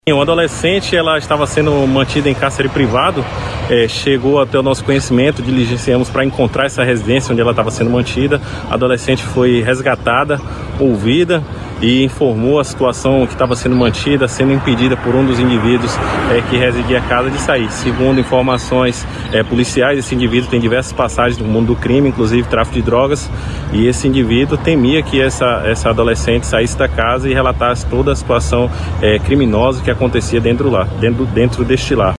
Uma adolescente, ela estava sendo mantida em cárcere privado, chegou até o nosso conhecimento, diligenciamos para encontrar essa residência onde ela estava sendo mantida. A adolescente foi resgatada, ouvida e informou a situação que estava sendo mantida, sendo impedida por um dos indivíduos que residia a casa de sair. Segundo informações policiais, esse indivíduo tem diversas passagens no mundo do crime, inclusive tráfico de drogas, e esse indivíduo temia que essa adolescente saísse da casa e relatasse toda a situação criminosa que acontecia dentro deste lar.